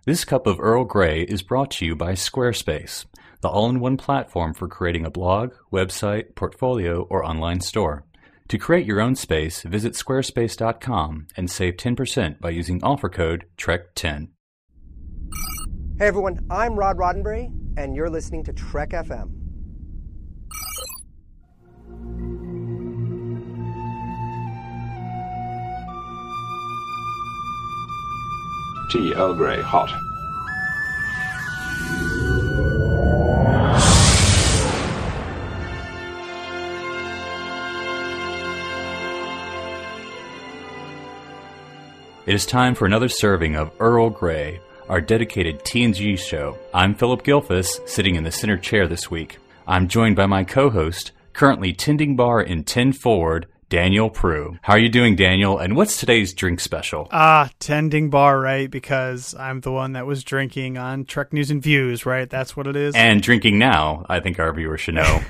This cup of Earl Grey is brought to you by Squarespace, the all-in-one platform for creating a blog, website, portfolio, or online store. To create your own space, visit squarespace.com and save 10% by using offer code TREK10. Hey everyone, I'm Rod Roddenberry, and you're listening to Trek FM. Tea Earl Grey, hot. It is time for another serving of Earl Grey, our dedicated TNG show. I'm Philip Gilfus, sitting in the center chair this week. I'm joined by my co-host, currently tending bar in 10 Forward, Daniel Prue. How are you doing, Daniel? And what's today's drink special? Tending bar, right? Because I'm the one that was drinking on Trek News and Views, right? That's what it is. And drinking now, I think our viewers should know.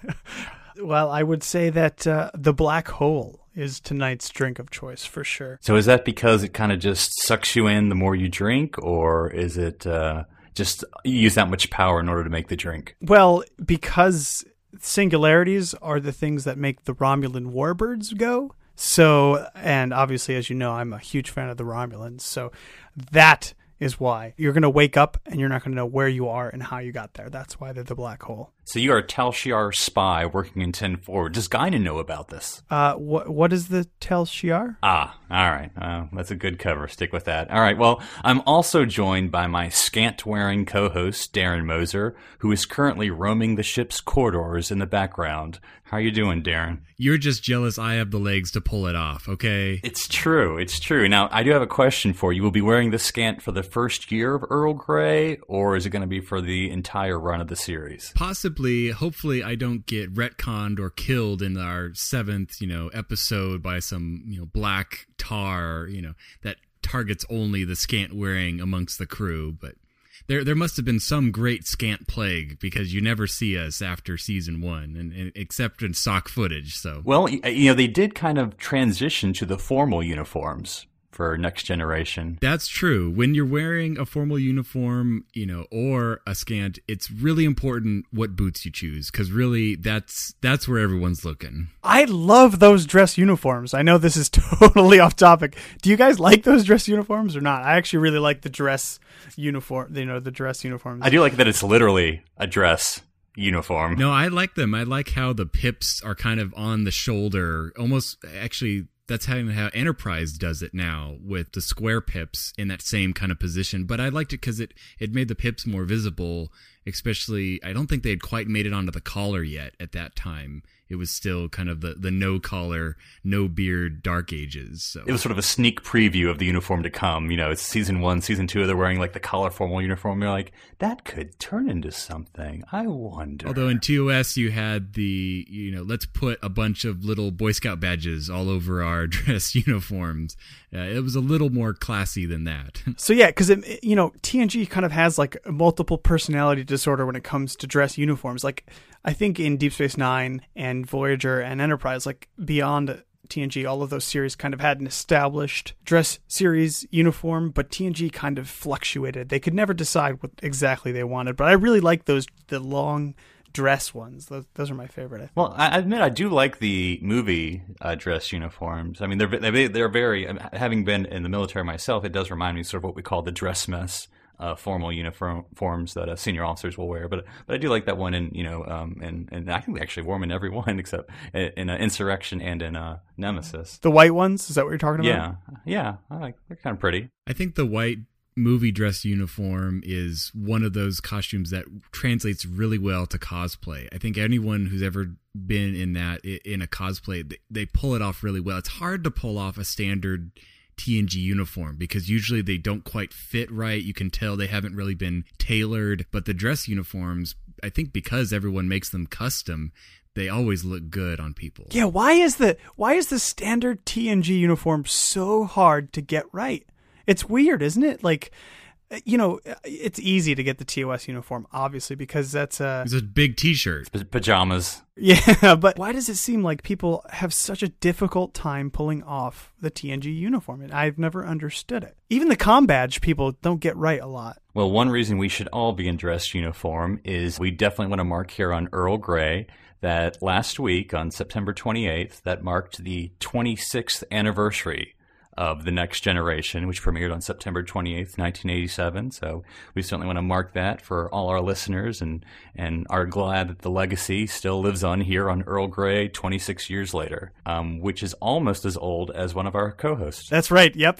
Well, I would say that the Black Hole is tonight's drink of choice for sure. So is that because it kind of just sucks you in the more you drink, or is it just you use that much power in order to make the drink? Well, because singularities are the things that make the Romulan warbirds go. So, and obviously, as you know, I'm a huge fan of the Romulans. So that is why you're going to wake up and you're not going to know where you are and how you got there. That's why they're the Black Hole. So you are a Tal Shiar spy working in 10 Forward. Does Guinan know about this? What is the Tal Shiar? All right. That's a good cover. Stick with that. All right. Well, I'm also joined by my scant-wearing co-host, Darren Moser, who is currently roaming the ship's corridors in the background. How are you doing, Darren? You're just jealous I have the legs to pull it off, okay? It's true. Now, I do have a question for you. Will be wearing the scant for the first year of Earl Grey, or is it going to be for the entire run of the series? Possibly. Hopefully I don't get retconned or killed in our 7th, episode by some, black tar, that targets only the scant wearing amongst the crew, but There must have been some great scant plague, because you never see us after season 1, and except in stock footage. So, well, they did kind of transition to the formal uniforms for Next Generation. That's true. When you're wearing a formal uniform, or a scant, it's really important what boots you choose, because really that's where everyone's looking. I love those dress uniforms. I know this is totally off topic. Do you guys like those dress uniforms or not? I actually really like the dress uniform. The dress uniforms. I do like that it's literally a dress uniform. No, I like them. I like how the pips are kind of on the shoulder, almost actually. That's how Enterprise does it now, with the square pips in that same kind of position. But I liked it because it made the pips more visible, especially, I don't think they had quite made it onto the collar yet at that time. It was still kind of the no collar, no beard, dark ages. So it was sort of a sneak preview of the uniform to come. It's season 1, season 2, they're wearing like the collar formal uniform. You're like, that could turn into something. I wonder. Although in TOS you had the, let's put a bunch of little Boy Scout badges all over our dress uniforms. It was a little more classy than that. So yeah, because TNG kind of has like a multiple personality disorder when it comes to dress uniforms. Like I think in Deep Space Nine and Voyager and Enterprise, like beyond TNG, all of those series kind of had an established dress series uniform, but TNG kind of fluctuated. They could never decide what exactly they wanted. But I really like the long dress ones. Those are my favorite. Well, I admit I do like the movie dress uniforms. I mean, they're very. Having been in the military myself, it does remind me sort of what we call the dress mess formal uniforms that senior officers will wear. But I do like that one, and I think they actually wore them in every one except in Insurrection and in Nemesis. The white ones? Is that what you're talking about? Yeah. I like. They're kind of pretty. I think the white movie dress uniform is one of those costumes that translates really well to cosplay. I think anyone who's ever been in a cosplay, they pull it off really well. It's hard to pull off a standard TNG uniform because usually they don't quite fit right. You can tell they haven't really been tailored, but the dress uniforms, I think because everyone makes them custom, they always look good on people. Yeah, why is the standard TNG uniform so hard to get right? It's weird, isn't it? Like, It's easy to get the TOS uniform, obviously, because that's It's a big T-shirt. Pajamas. Yeah, but why does it seem like people have such a difficult time pulling off the TNG uniform? And I've never understood it. Even the comm badge people don't get right a lot. Well, one reason we should all be in dress uniform is we definitely want to mark here on Earl Grey that last week on September 28th, that marked the 26th anniversary of The Next Generation, which premiered on September 28th, 1987. So we certainly want to mark that for all our listeners and are glad that the legacy still lives on here on Earl Grey 26 years later, which is almost as old as one of our co-hosts. That's right. Yep.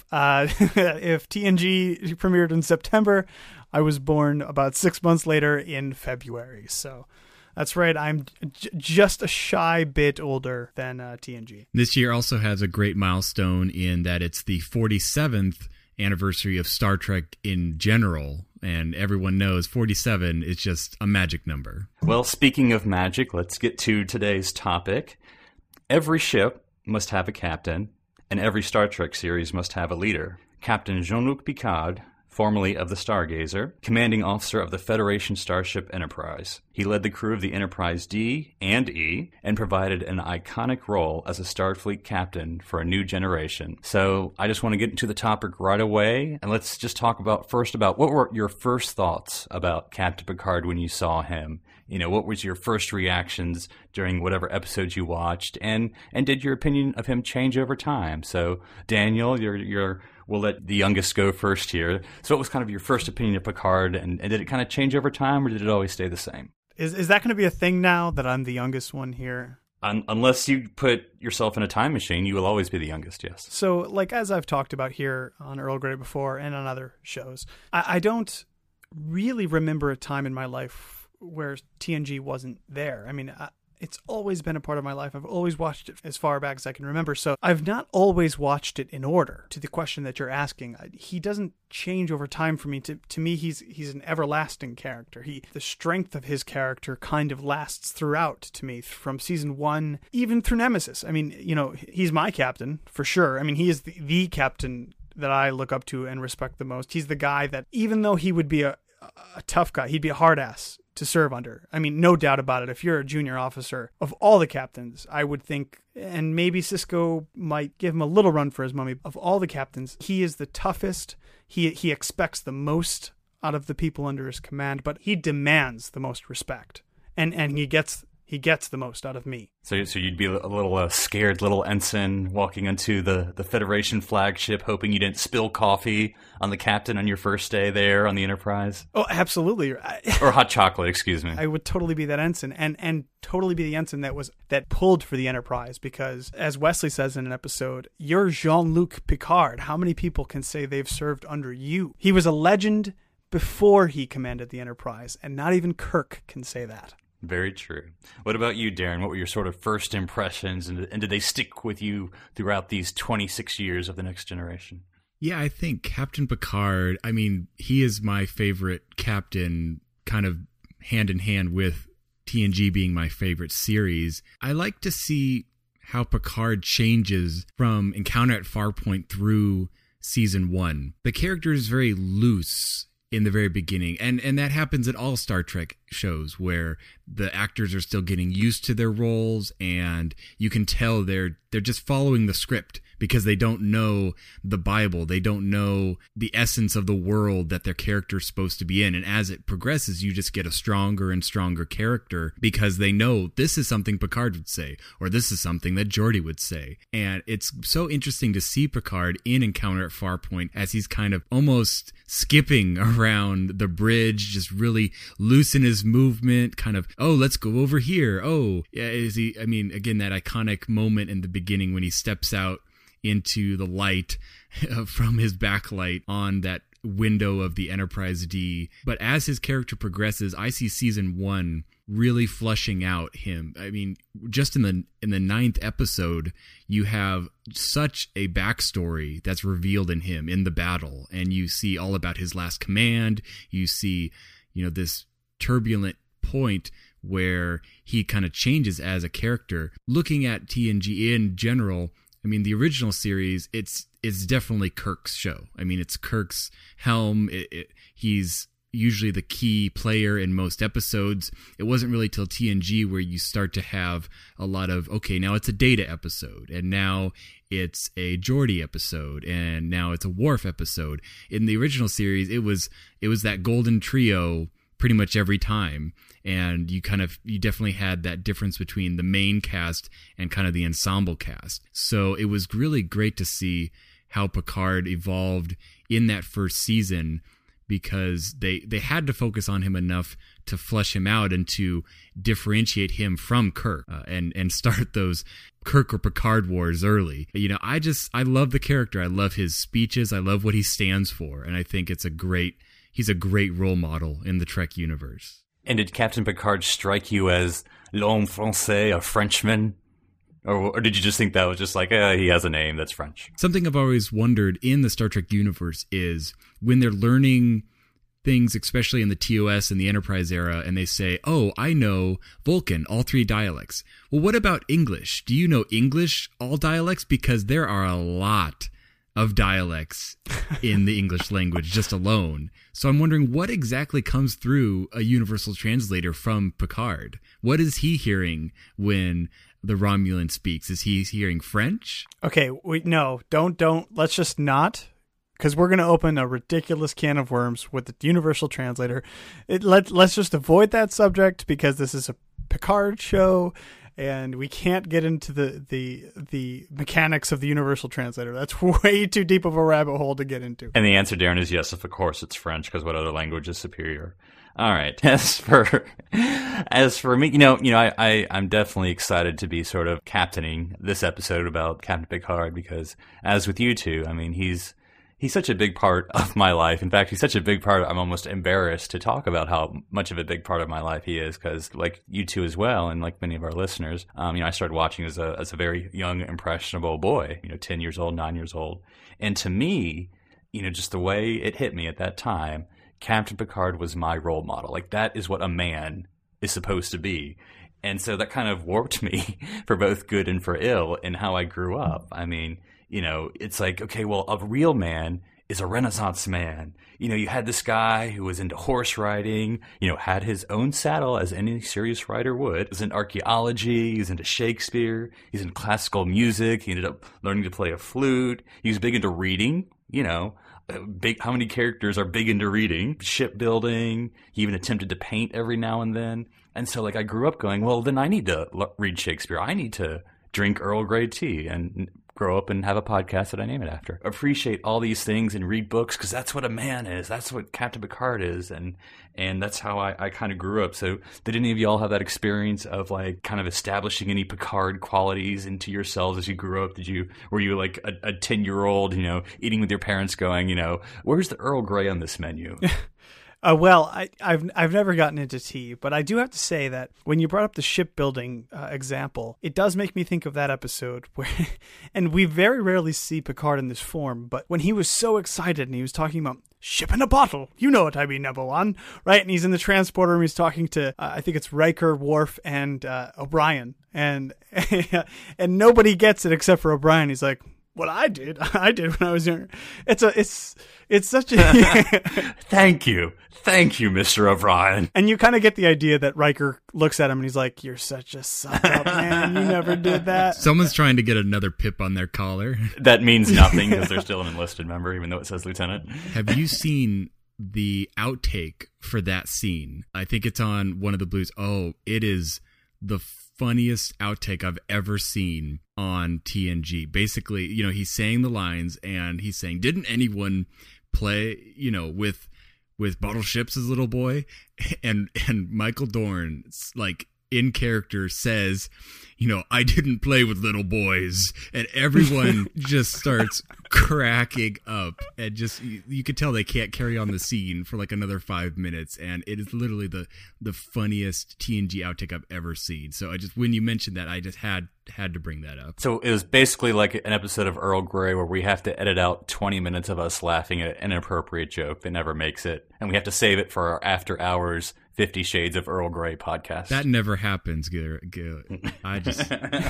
If TNG premiered in September, I was born about 6 months later in February. So that's right. I'm just a shy bit older than TNG. This year also has a great milestone in that it's the 47th anniversary of Star Trek in general. And everyone knows 47 is just a magic number. Well, speaking of magic, let's get to today's topic. Every ship must have a captain, and every Star Trek series must have a leader. Captain Jean-Luc Picard, formerly of the Stargazer, commanding officer of the Federation starship Enterprise. He led the crew of the Enterprise D and E and provided an iconic role as a Starfleet captain for a new generation. So I just want to get into the topic right away, and let's just talk about what were your first thoughts about Captain Picard when you saw him? What was your first reactions during whatever episodes you watched, and did your opinion of him change over time? So Daniel, we'll let the youngest go first here. So what was kind of your first opinion of Picard, and did it kind of change over time, or did it always stay the same? Is that going to be a thing now that I'm the youngest one here? Unless you put yourself in a time machine, you will always be the youngest, yes. So, as I've talked about here on Earl Grey before and on other shows, I don't really remember a time in my life where TNG wasn't there. I mean, it's always been a part of my life. I've always watched it as far back as I can remember. So I've not always watched it in order. To the question that you're asking, he doesn't change over time for me. To me, he's an everlasting character. The strength of his character kind of lasts throughout to me, from season 1, even through Nemesis. I mean, he's my captain for sure. I mean, he is the captain that I look up to and respect the most. He's the guy that, even though he would be a tough guy, he'd be a hard ass to serve under. I mean, no doubt about it. If you're a junior officer, of all the captains, I would think, and maybe Sisko might give him a little run for his money, of all the captains, he is the toughest. He expects the most out of the people under his command, but he demands the most respect. And he gets the most out of me. So you'd be a little scared little ensign walking into the Federation flagship, hoping you didn't spill coffee on the captain on your first day there on the Enterprise? Oh, absolutely. Or hot chocolate, excuse me. I would totally be that ensign, and totally be the ensign that pulled for the Enterprise, because, as Wesley says in an episode, you're Jean-Luc Picard. How many people can say they've served under you? He was a legend before he commanded the Enterprise, and not even Kirk can say that. Very true. What about you, Darren? What were your sort of first impressions, and did they stick with you throughout these 26 years of The Next Generation? Yeah, I think Captain Picard, I mean, he is my favorite captain, kind of hand in hand with TNG being my favorite series. I like to see how Picard changes from Encounter at Farpoint through season 1. The character is very loose in the very beginning, and that happens in all Star Trek shows, where the actors are still getting used to their roles, and you can tell they're just following the script because they don't know the Bible, they don't know the essence of the world that their character is supposed to be in. And as it progresses, you just get a stronger and stronger character because they know this is something Picard would say, or this is something that Geordi would say. And it's so interesting to see Picard in Encounter at Farpoint as he's kind of almost skipping around the bridge, just really loose in his movement, kind of, oh, let's go over here. Oh, yeah, again, that iconic moment in the beginning when he steps out into the light from his backlight on that window of the Enterprise D. But as his character progresses, I see season 1 really flushing out him. I mean, just in the 9th episode, you have such a backstory that's revealed in him in the battle, and you see all about his last command. You see, this turbulent point where he kind of changes as a character. Looking at TNG in general, I mean, the original series, it's definitely Kirk's show. I mean, it's Kirk's helm. He's usually the key player in most episodes. It wasn't really till TNG where you start to have a lot of, okay, now it's a Data episode, and now it's a Geordi episode, and now it's a Worf episode. In the original series, it was that golden trio pretty much every time, and you definitely had that difference between the main cast and kind of the ensemble cast. So it was really great to see how Picard evolved in that first season, because they had to focus on him enough to flesh him out and to differentiate him from Kirk, and start those Kirk or Picard wars early. I love the character. I love his speeches. I love what he stands for, and I think he's a great role model in the Trek universe. And did Captain Picard strike you as l'homme français, a Frenchman? Or did you just think that was just like, he has a name that's French? Something I've always wondered in the Star Trek universe is when they're learning things, especially in the TOS and the Enterprise era, and they say, oh, I know Vulcan, all 3 dialects. Well, what about English? Do you know English, all dialects? Because there are a lot of dialects in the English language just alone. So I'm wondering what exactly comes through a universal translator from Picard. What is he hearing when the Romulan speaks? Is he hearing French? Okay, don't. Let's just not, because we're going to open a ridiculous can of worms with the universal translator. Let's just avoid that subject, because this is a Picard show, and we can't get into the mechanics of the universal translator. That's way too deep of a rabbit hole to get into. And the answer, Darren, is yes, of course it's French, because what other language is superior? All right. As for me, I'm definitely excited to be sort of captaining this episode about Captain Picard, because as with you two, I mean, he's such a big part of my life. In fact, he's such a big part, I'm almost embarrassed to talk about how much of a big part of my life he is, because like you two as well, and like many of our listeners, I started watching as a very young, impressionable boy, 10 years old, 9 years old. And to me, just the way it hit me at that time, Captain Picard was my role model. Like, that is what a man is supposed to be. And so that kind of warped me for both good and for ill in how I grew up. I mean, it's like, okay, well, a real man is a Renaissance man. You had this guy who was into horse riding, had his own saddle, as any serious writer would. He was in archaeology, he was into Shakespeare, he's into classical music, he ended up learning to play a flute. He was big into reading, how many characters are big into reading? Shipbuilding. He even attempted to paint every now and then. And so, I grew up going, well, then I need to read Shakespeare. I need to drink Earl Grey tea and grow up and have a podcast that I name it after. Appreciate all these things and read books, because that's what a man is. That's what Captain Picard is. And that's how I kind of grew up. So did any of y'all have that experience of kind of establishing any Picard qualities into yourselves as you grew up? Were you like a 10-year-old, eating with your parents going, where's the Earl Grey on this menu? Well, I've never gotten into tea, but I do have to say that when you brought up the shipbuilding example, it does make me think of that episode where, and we very rarely see Picard in this form, but when he was so excited and he was talking about ship in a bottle, you know what I mean, number one, right? And he's in the transporter and he's talking to, I think it's Riker, Worf, and O'Brien, and and nobody gets it except for O'Brien. He's like, what I did when I was younger. It's such a Thank you, Mr. O'Brien. And you kind of get the idea that Riker looks at him and he's like, "You're such a suck up, man. You never did that." Someone's trying to get another pip on their collar. That means nothing, because they're still an enlisted member, even though it says lieutenant. Have you seen the outtake for that scene? I think it's on one of the Blues. Oh, it is the funniest outtake I've ever seen on TNG. Basically, he's saying the lines and he's saying, didn't anyone play, with battleships as a little boy? And Michael Dorn, in character, says, I didn't play with little boys. And everyone just starts cracking up. And just, you could tell they can't carry on the scene for another 5 minutes. And it is literally the funniest TNG outtake I've ever seen. So when you mentioned that, I just had to bring that up. So it was basically like an episode of Earl Grey where we have to edit out 20 minutes of us laughing at an inappropriate joke that never makes it. And we have to save it for our after hours 50 Shades of Earl Grey podcast. That never happens, I just...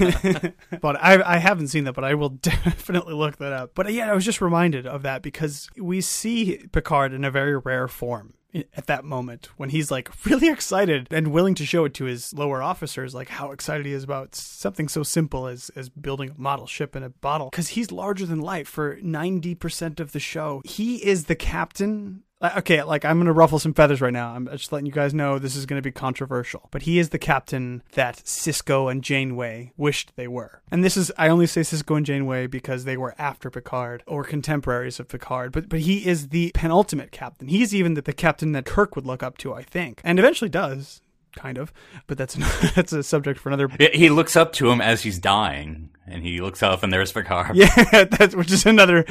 But I haven't seen that, but I will definitely look that up. But yeah, I was just reminded of that because we see Picard in a very rare form at that moment when he's like really excited and willing to show it to his lower officers, like how excited he is about something so simple as building a model ship in a bottle, because he's larger than life for 90% of the show. He is the captain. Okay, like I'm going to ruffle some feathers right now. I'm just letting you guys know this is going to be controversial. But he is the captain that Sisko and Janeway wished they were. And this is, I only say Sisko and Janeway because they were after Picard or contemporaries of Picard. But he is the penultimate captain. He's even the captain that Kirk would look up to, I think. And eventually does. Kind of, but that's a subject for another. He looks up to him as he's dying, and he looks up, and there's Picard. Yeah, which is another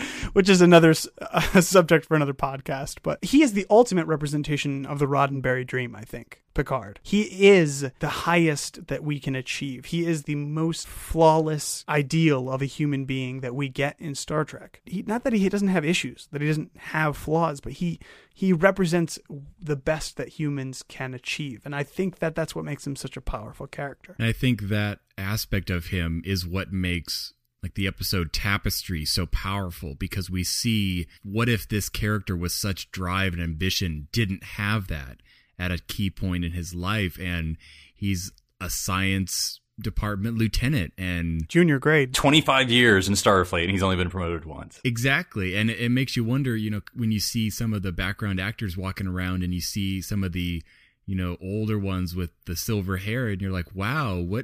subject for another podcast. But he is the ultimate representation of the Roddenberry dream, I think. Picard. He is the highest that we can achieve. He is the most flawless ideal of a human being that we get in Star Trek. Not that he doesn't have issues, that he doesn't have flaws, but he represents the best that humans can achieve. And I think that that's what makes him such a powerful character. And I think that aspect of him is what makes like the episode Tapestry so powerful, because we see what if this character with such drive and ambition didn't have that at a key point in his life, and he's a science department lieutenant and junior grade, 25 years in Starfleet, and he's only been promoted once. Exactly. And it makes you wonder, when you see some of the background actors walking around and you see some of the, older ones with the silver hair, and you're like, wow, what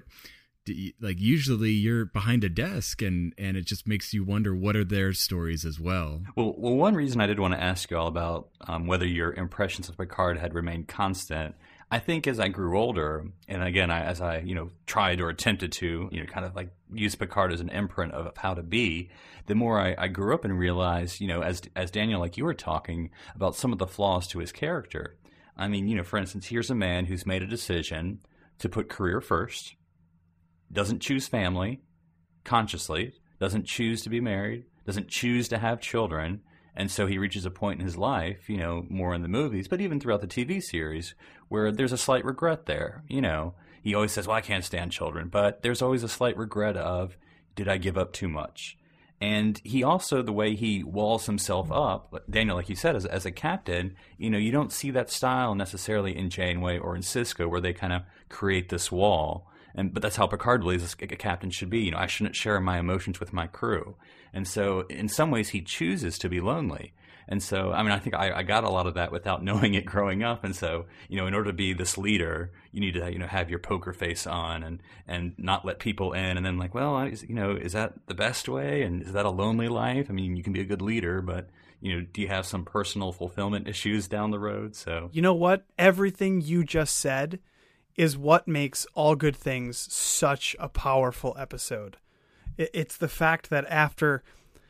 usually you're behind a desk, and it just makes you wonder what are their stories as well. Well, one reason I did want to ask you all about whether your impressions of Picard had remained constant, I think as I grew older, and again, as I tried or attempted to, kind of like use Picard as an imprint of how to be, the more I grew up and realized, as Daniel, like you were talking about some of the flaws to his character. I mean, for instance, here's a man who's made a decision to put career first, doesn't choose family consciously, doesn't choose to be married, doesn't choose to have children, and so he reaches a point in his life, more in the movies, but even throughout the TV series, where there's a slight regret there. He always says, well, I can't stand children, but there's always a slight regret of, did I give up too much? And he also, the way he walls himself up, Daniel, like you said, as a captain, you don't see that style necessarily in Janeway or in Sisko, where they kind of create this wall. But that's how Picard believes a captain should be. I shouldn't share my emotions with my crew. And so in some ways he chooses to be lonely. And so, I think I got a lot of that without knowing it growing up. And so, in order to be this leader, you need to, have your poker face on and not let people in. And then like, well, is that the best way? And is that a lonely life? I mean, you can be a good leader, but, do you have some personal fulfillment issues down the road? So, you know what? Everything you just said is what makes All Good Things such a powerful episode. It's the fact that after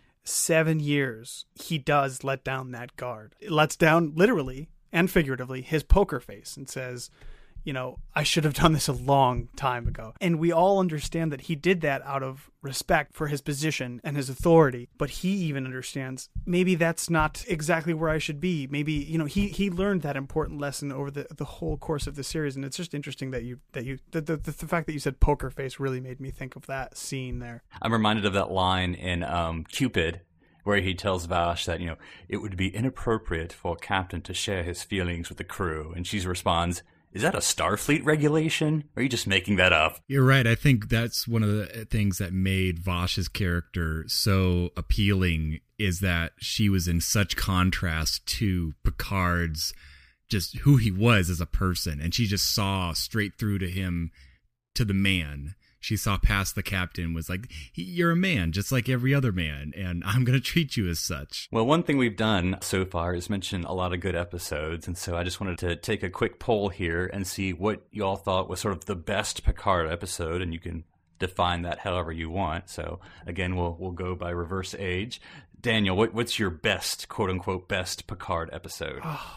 7 years, he does let down that guard. It lets down, literally and figuratively, his poker face and says, I should have done this a long time ago. And we all understand that he did that out of respect for his position and his authority. But he even understands, maybe that's not exactly where I should be. Maybe, he learned that important lesson over the whole course of the series. And it's just interesting that the fact that you said poker face really made me think of that scene there. I'm reminded of that line in Cupid, where he tells Vash that, it would be inappropriate for a captain to share his feelings with the crew. And she responds, is that a Starfleet regulation? Or are you just making that up? You're right. I think that's one of the things that made Vash's character so appealing, is that she was in such contrast to Picard's, just who he was as a person. And she just saw straight through to him, to the man. She saw past the captain, was like, you're a man, just like every other man, and I'm going to treat you as such. Well, one thing we've done so far is mention a lot of good episodes, and so I just wanted to take a quick poll here and see what you all thought was sort of the best Picard episode, and you can define that however you want. So, again, we'll go by reverse age. Daniel, what's your best, quote-unquote, best Picard episode?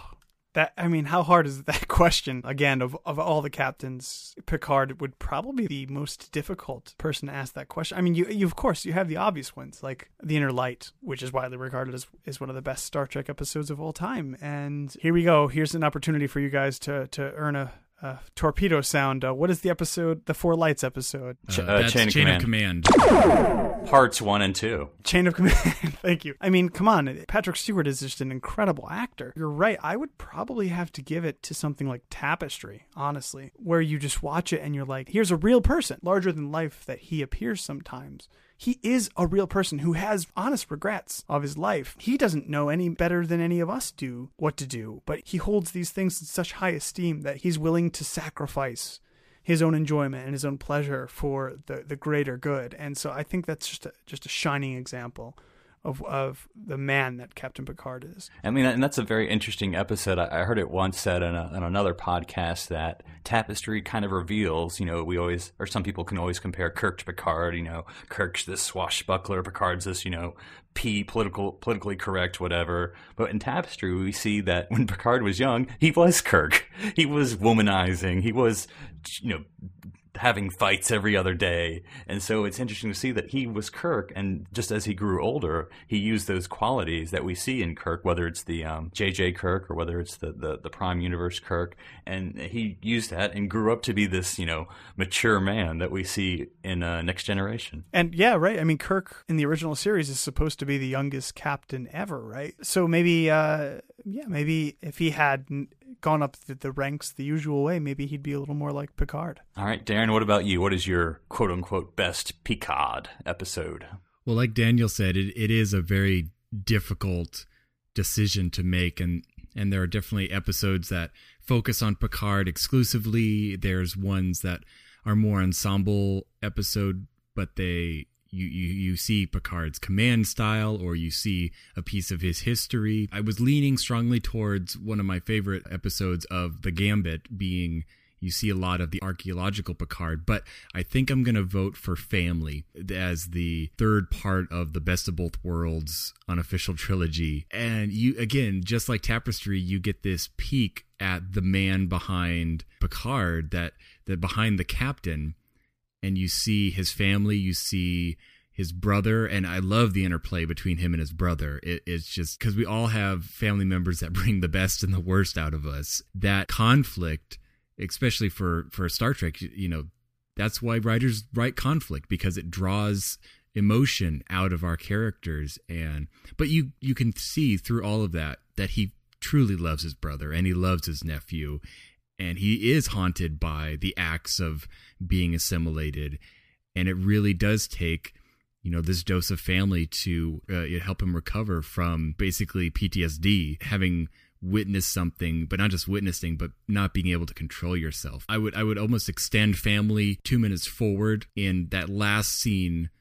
How hard is that question? Again, of all the captains, Picard would probably be the most difficult person to ask that question. I mean, you of course, you have the obvious ones, like The Inner Light, which is widely regarded as one of the best Star Trek episodes of all time. And here we go. Here's an opportunity for you guys to earn a torpedo sound. What is the episode? The Four Lights episode. That's Chain of Command. Parts 1 and 2. Chain of Command. Thank you. I mean, come on. Patrick Stewart is just an incredible actor. You're right. I would probably have to give it to something like Tapestry, honestly, where you just watch it and you're like, here's a real person, larger than life that he appears sometimes. He is a real person who has honest regrets of his life. He doesn't know any better than any of us do what to do, but he holds these things in such high esteem that he's willing to sacrifice his own enjoyment and his own pleasure for the greater good. And so I think that's just a shining example of the man that Captain Picard is. I mean, and that's a very interesting episode. I heard it once said on another podcast that Tapestry kind of reveals, some people can always compare Kirk to Picard. Kirk's this swashbuckler, Picard's this, politically correct, whatever. But in Tapestry, we see that when Picard was young, he was Kirk. He was womanizing. He was, having fights every other day. And so it's interesting to see that he was Kirk, and just as he grew older, he used those qualities that we see in Kirk, whether it's the JJ Kirk or whether it's the Prime Universe Kirk, and he used that and grew up to be this, mature man that we see in Next Generation. And yeah, right. I mean, Kirk in the original series is supposed to be the youngest captain ever, right? So maybe if he had gone up the ranks the usual way, maybe he'd be a little more like Picard. All right, Darren, what about you? What is your quote-unquote best Picard episode? Well, like Daniel said, it is a very difficult decision to make, and there are definitely episodes that focus on Picard exclusively. There's ones that are more ensemble episode, but you see Picard's command style, or you see a piece of his history. I was leaning strongly towards one of my favorite episodes of The Gambit being, you see a lot of the archaeological Picard, but I think I'm going to vote for Family as the third part of the Best of Both Worlds unofficial trilogy. And you, again, just like Tapestry, you get this peek at the man behind Picard, that behind the captain, and you see his family, you see his brother, and I love the interplay between him and his brother. It's just because we all have family members that bring the best and the worst out of us. That conflict, especially for Star Trek, that's why writers write conflict, because it draws emotion out of our characters. But you can see through all of that he truly loves his brother and he loves his nephew. And he is haunted by the acts of being assimilated. And it really does take, this dose of family to help him recover from basically PTSD, having witnessed something, but not just witnessing, but not being able to control yourself. I would almost extend Family 2 minutes forward in that last scene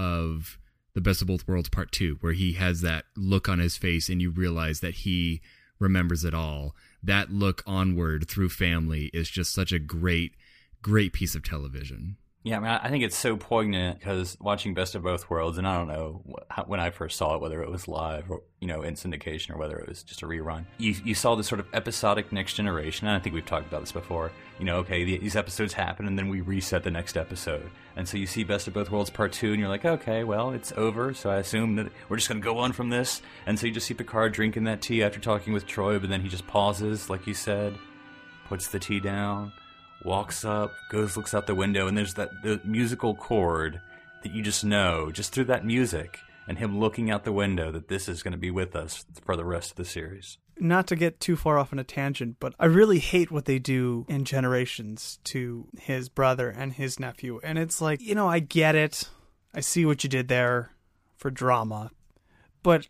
of The Best of Both Worlds Part 2, where he has that look on his face and you realize that he remembers it all. That look onward through Family is just such a great piece of television. Yeah, I mean, I think it's so poignant because watching Best of Both Worlds, and I don't know when I first saw it, whether it was live or, in syndication or whether it was just a rerun. You saw this sort of episodic Next Generation, and I think we've talked about this before. These episodes happen, and then we reset the next episode. And so you see Best of Both Worlds Part 2, and you're like, okay, well, it's over, so I assume that we're just going to go on from this. And so you just see Picard drinking that tea after talking with Troy, but then he just pauses, like you said, puts the tea down, walks up, looks out the window, and there's the musical chord that you just know, just through that music, and him looking out the window, that this is going to be with us for the rest of the series. Not to get too far off on a tangent, but I really hate what they do in Generations to his brother and his nephew. And it's like, I get it. I see what you did there for drama. But,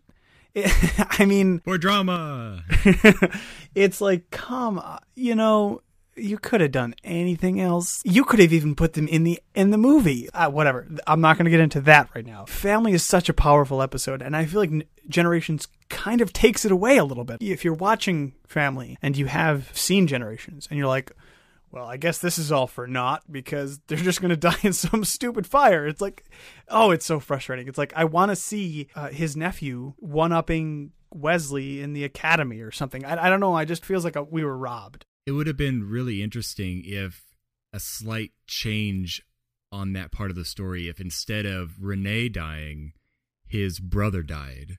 for drama! It's like, come on, you could have done anything else. You could have even put them in the movie. Whatever. I'm not going to get into that right now. Family is such a powerful episode, and I feel like Generations kind of takes it away a little bit. If you're watching Family and you have seen Generations and you're like, well, I guess this is all for naught because they're just going to die in some stupid fire. It's like, oh, it's so frustrating. It's like, I want to see his nephew one-upping Wesley in the academy or something. I don't know. I just feels like we were robbed. It would have been really interesting if a slight change on that part of the story, if instead of Renee dying, his brother died.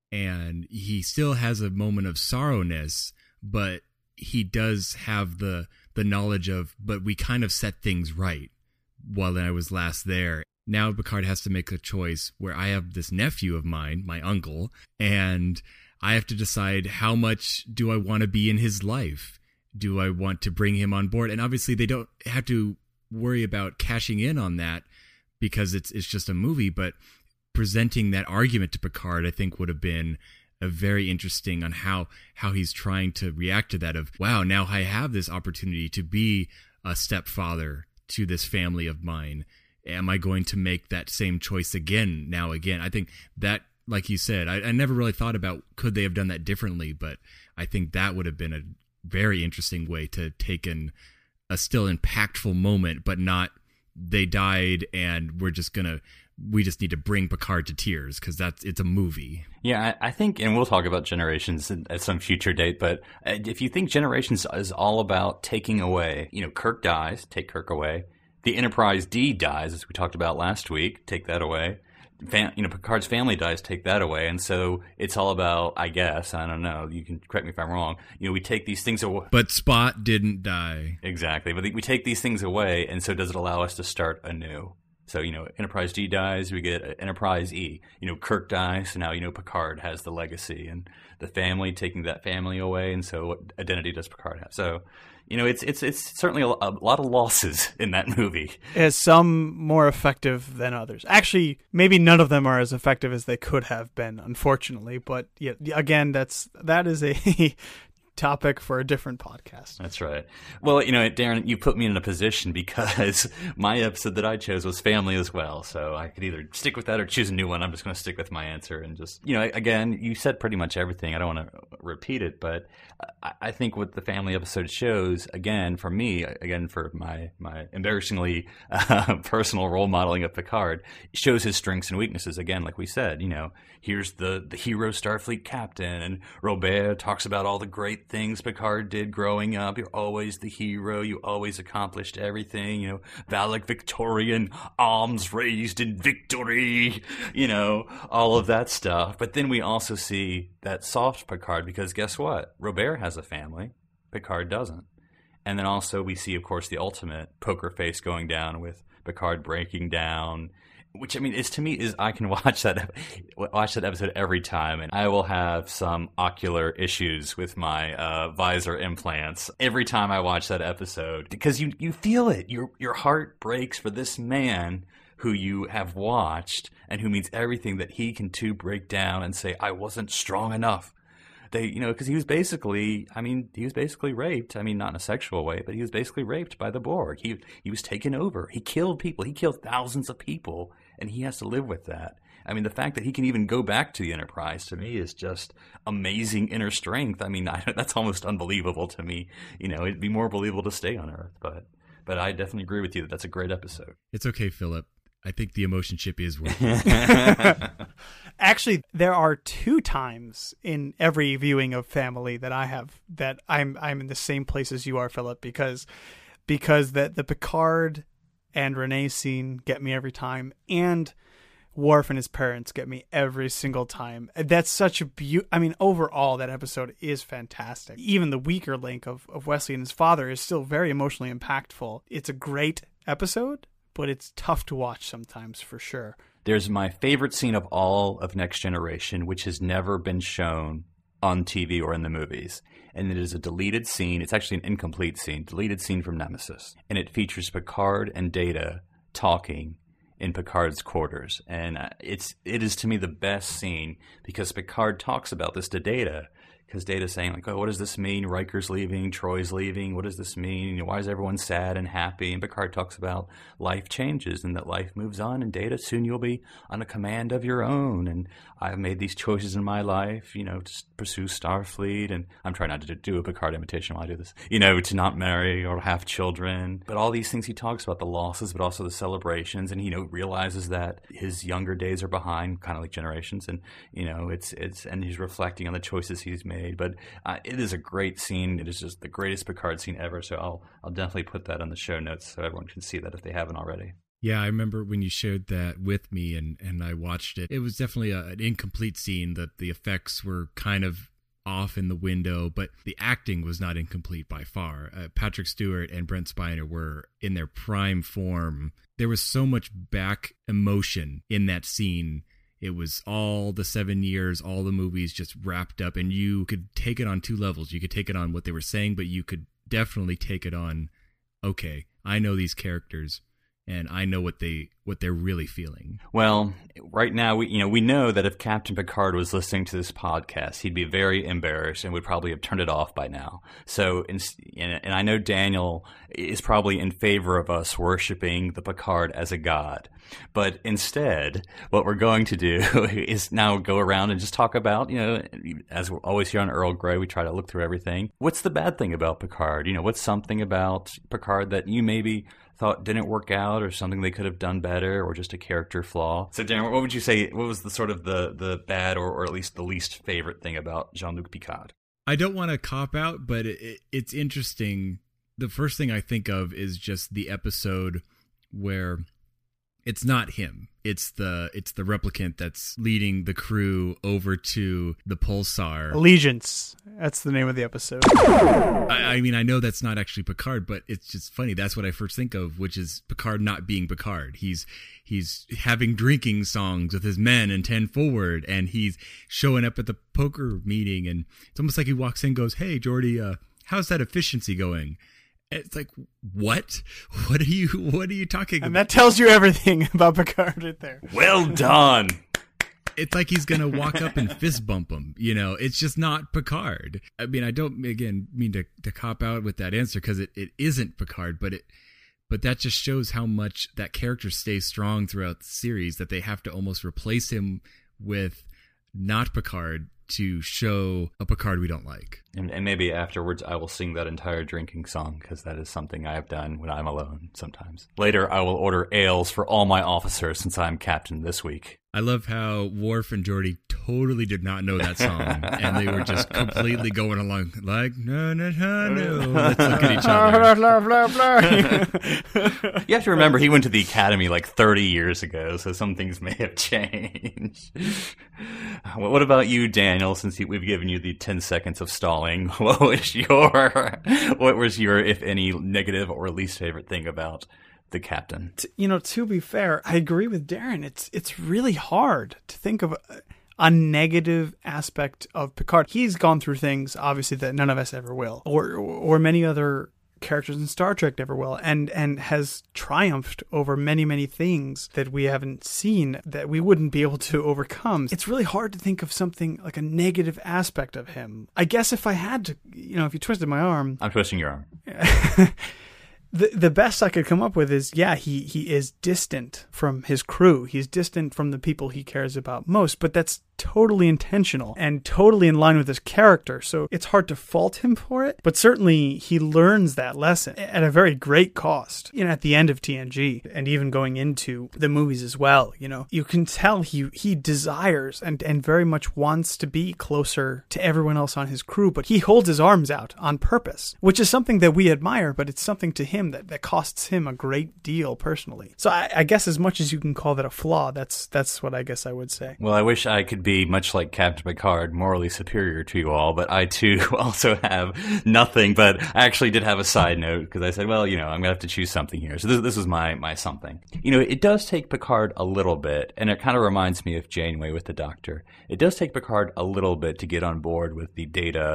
And he still has a moment of sorrowness, but he does have the knowledge of, but we kind of set things right while I was last there. Now Picard has to make a choice where I have this nephew of mine, my uncle, and I have to decide how much do I want to be in his life? Do I want to bring him on board? And obviously they don't have to worry about cashing in on that because it's just a movie, but presenting that argument to Picard, I think, would have been a very interesting on how he's trying to react to that of, wow, now I have this opportunity to be a stepfather to this family of mine. Am I going to make that same choice again? I think that, like you said, I never really thought about could they have done that differently, but I think that would have been a very interesting way to take a still impactful moment, but not they died and we just need to bring Picard to tears because it's a movie. Yeah, I think, and we'll talk about Generations at some future date, but if you think Generations is all about taking away, Kirk dies, take Kirk away. The Enterprise D dies, as we talked about last week, take that away. Picard's family dies, take that away. And so it's all about, I guess, I don't know, you can correct me if I'm wrong, we take these things away. But Spot didn't die. Exactly. But we take these things away, and so does it allow us to start anew? So, Enterprise D dies, we get Enterprise E. Kirk dies, so now, Picard has the legacy and the family, taking that family away, and so what identity does Picard have? So, it's certainly a lot of losses in that movie. Is some more effective than others. Actually, maybe none of them are as effective as they could have been, unfortunately. But yeah, again, that is a topic for a different podcast. That's right. Well, Darren, you put me in a position because my episode that I chose was family as well. So I could either stick with that or choose a new one. I'm just going to stick with my answer and just, again, you said pretty much everything. I don't want to repeat it, but I think what the family episode shows, again, for me, for my embarrassingly personal role modeling of Picard, shows his strengths and weaknesses. Again, like we said, here's the hero Starfleet captain, and Robert talks about all the great things Picard did growing up. You're always the hero. You always accomplished everything. Valedictorian, arms raised in victory. All of that stuff. But then we also see that soft Picard because guess what? Robert has a family. Picard doesn't. And then also we see, of course, the ultimate poker face going down with Picard breaking down. Which, I can watch that episode every time, and I will have some ocular issues with my visor implants every time I watch that episode because you feel it. Your heart breaks for this man who you have watched and who means everything that he can too break down and say, I wasn't strong enough. Because he was basically raped. Not in a sexual way, but he was basically raped by the Borg. He was taken over. He killed people. He killed thousands of people, and he has to live with that. The fact that he can even go back to the Enterprise, to me, is just amazing inner strength. That's almost unbelievable to me. It'd be more believable to stay on Earth, but I definitely agree with you that that's a great episode. It's okay, Philip. I think the emotion chip is working. Actually, there are 2 times in every viewing of Family that I have that I'm in the same place as you are, Philip, because the Picard and Renee scene get me every time, and Worf and his parents get me every single time. That's such a overall, that episode is fantastic. Even the weaker link of Wesley and his father is still very emotionally impactful. It's a great episode, but it's tough to watch sometimes, for sure. There's my favorite scene of all of Next Generation, which has never been shown on TV or in the movies. And it is a deleted scene. It's actually an incomplete scene, deleted scene from Nemesis. And it features Picard and Data talking in Picard's quarters. And it is to me the best scene because Picard talks about this to Data because Data's saying, like, oh, what does this mean? Riker's leaving, Troy's leaving. What does this mean? You know, why is everyone sad and happy? And Picard talks about life changes and that life moves on. And Data, soon you'll be on a command of your own. And I've made these choices in my life, you know, to pursue Starfleet. And I'm trying not to do a Picard imitation while I do this, you know, to not marry or have children. But all these things he talks about, the losses, but also the celebrations. And, you know, realizes that his younger days are behind, kind of like Generations. And, you know, and he's reflecting on the choices he's made. But it is a great scene. It is just the greatest Picard scene ever. So I'll definitely put that on the show notes so everyone can see that if they haven't already. Yeah, I remember when you shared that with me and I watched it. It was definitely an incomplete scene. The effects were kind of off in the window, but the acting was not incomplete by far. Patrick Stewart and Brent Spiner were in their prime form. There was so much back emotion in that scene. It was all the 7 years, all the movies just wrapped up, and you could take it on two levels. You could take it on what they were saying, but you could definitely take it on, okay, I know these characters, and I know what they're really feeling. Well, right now we know that if Captain Picard was listening to this podcast, he'd be very embarrassed and would probably have turned it off by now. So, and I know Daniel is probably in favor of us worshiping the Picard as a god. But instead, what we're going to do is now go around and just talk about, you know, as we're always here on Earl Grey, we try to look through everything. What's the bad thing about Picard? You know, what's something about Picard that you maybe thought didn't work out, or something they could have done better, or just a character flaw? So, Dan, what would you say, what was the sort of the bad or at least the least favorite thing about Jean-Luc Picard? I don't want to cop out, but it's interesting. The first thing I think of is just the episode where it's not him. It's the replicant that's leading the crew over to the Pulsar. Allegiance. That's the name of the episode. I mean, I know that's not actually Picard, but it's just funny. That's what I first think of, which is Picard not being Picard. He's having drinking songs with his men and 10 forward, and he's showing up at the poker meeting, and it's almost like he walks in and goes, "Hey, Geordi, how's that efficiency going?" It's like, what? What are you talking about? And that tells you everything about Picard right there. Well done. It's like he's going to walk up and fist bump him. You know, it's just not Picard. I mean, I don't, again, mean to cop out with that answer, because it isn't Picard, but that just shows how much that character stays strong throughout the series, that they have to almost replace him with not Picard to show a Picard we don't like. And maybe afterwards I will sing that entire drinking song, because that is something I have done when I'm alone sometimes. Later I will order ales for all my officers since I'm captain this week. I love how Worf and Geordi totally did not know that song, and they were just completely going along like, no, no, no, no. Let's look at each other. Blah, blah, blah. You have to remember, he went to the academy like 30 years ago, so some things may have changed. What about you, Daniel, since we've given you the 10 seconds of stalling? What was your, if any, negative or least favorite thing about the captain? To be fair, I agree with Darren. It's really hard to think of a negative aspect of Picard. He's gone through things, obviously, that none of us ever will, or many other characters in Star Trek never will, and has triumphed over many, many things that we haven't seen, that we wouldn't be able to overcome. It's really hard to think of something like a negative aspect of him. I guess if I had to, if you twisted my arm... I'm twisting your arm. The best I could come up with is, he is distant from his crew. He's distant from the people he cares about most, but that's totally intentional and totally in line with his character. So it's hard to fault him for it, but certainly he learns that lesson at a very great cost. At the end of TNG, and even going into the movies as well, you can tell he desires and very much wants to be closer to everyone else on his crew, but he holds his arms out on purpose, which is something that we admire, but it's something to him that costs him a great deal personally. So I guess as much as you can call that a flaw, that's what I guess I would say. Well, I wish I could be much like Captain Picard, morally superior to you all, but I too also have nothing. But I actually did have a side note, because I said, well, I'm going to have to choose something here. So this is my something. It does take Picard a little bit, and it kind of reminds me of Janeway with the Doctor. It does take Picard a little bit to get on board with the Data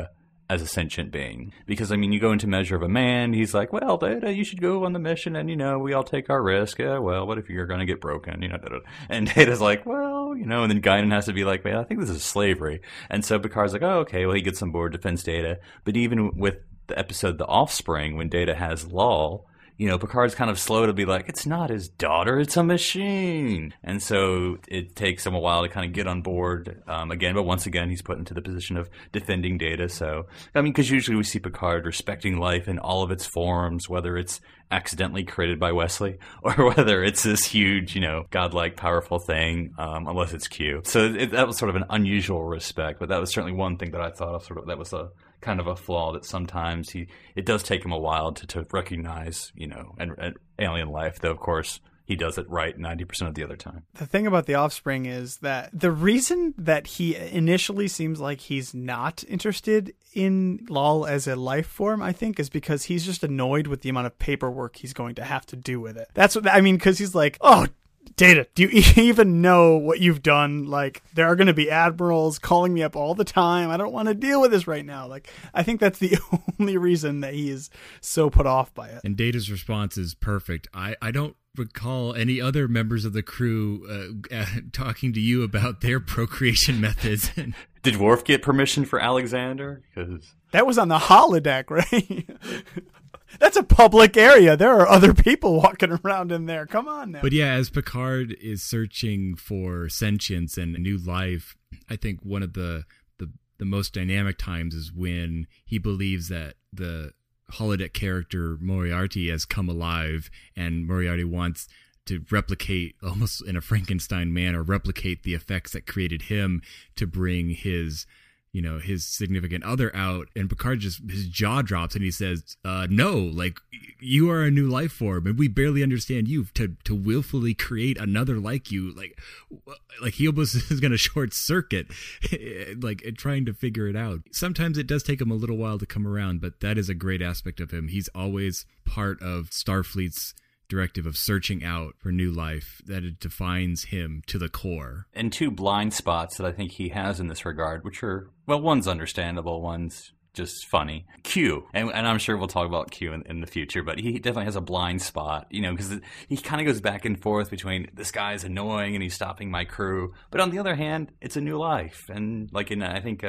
as a sentient being. Because, I mean, you go into Measure of a Man, he's like, well, Data, you should go on the mission and, we all take our risk. Yeah, well, what if you're going to get broken? And Data's like, well, and then Guinan has to be like, man, I think this is slavery. And so Picard's like, oh, okay, well, he gets on board, defends Data. But even with the episode The Offspring, when Data has Lal, Picard's kind of slow to be like, it's not his daughter, it's a machine. And so it takes him a while to kind of get on board again. But once again, he's put into the position of defending Data. So, because usually we see Picard respecting life in all of its forms, whether it's accidentally created by Wesley or whether it's this huge, godlike, powerful thing, unless it's Q. So that was sort of an unusual respect. But that was certainly one thing that I thought of that was a kind of a flaw, that sometimes it does take him a while to recognize, and alien life, though, of course, he does it right 90% of the other time. The thing about The Offspring is that the reason that he initially seems like he's not interested in Lal as a life form, I think, is because he's just annoyed with the amount of paperwork he's going to have to do with it. That's what I mean, because he's like, oh, Data, do you even know what you've done? Like, there are going to be admirals calling me up all the time. I don't want to deal with this right now. Like, I think that's the only reason that he is so put off by it. And Data's response is perfect. I don't recall any other members of the crew talking to you about their procreation methods. Did Worf get permission for Alexander? Because that was on the holodeck, right? That's a public area. There are other people walking around in there. Come on now. But yeah, as Picard is searching for sentience and a new life, I think one of the most dynamic times is when he believes that the holodeck character Moriarty has come alive, and Moriarty wants to replicate, almost in a Frankenstein manner, replicate the effects that created him to bring his significant other out. And Picard his jaw drops and he says, no, like, you are a new life form and we barely understand you to willfully create another like you. Like he almost is going to short circuit, like trying to figure it out. Sometimes it does take him a little while to come around, but that is a great aspect of him. He's always part of Starfleet's directive of searching out for new life, that it defines him to the core. And two blind spots that I think he has in this regard, which are, well, one's understandable, one's just funny. Q, and I'm sure we'll talk about Q in the future, but he definitely has a blind spot, because he kind of goes back and forth between, this guy's annoying and he's stopping my crew, but on the other hand, it's a new life. And like in